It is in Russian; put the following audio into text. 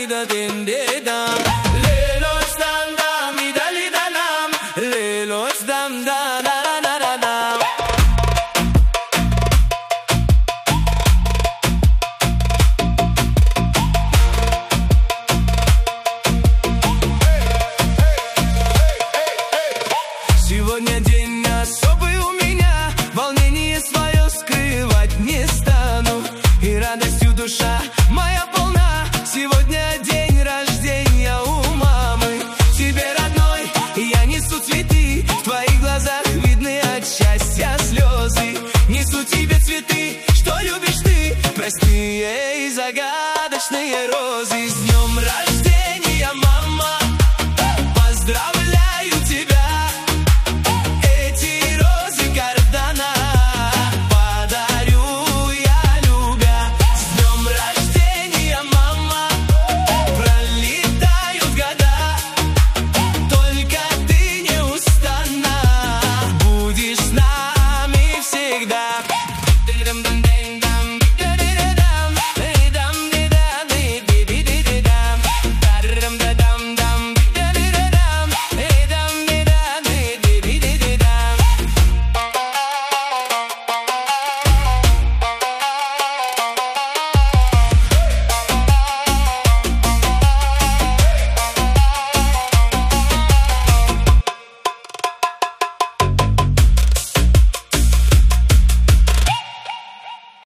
da din de dam, lelos dam dam idali danam, lelos dam da da da da dam. Сегодня день особый у меня, волнение свое скрывать не стану, и радостью душа моя полна. Сегодня день рождения у мамы. Тебе, родной, я несу цветы, в твоих глазах видны от счастья слезы. Несу тебе цветы, что любишь ты, простые и загадочные розы. С днем рождения, мама, поздравляю тебя. Эти розы кардана подарю я, любя. С днем рождения, мама, пролетают года, только ты неустанно будешь с нами всегда.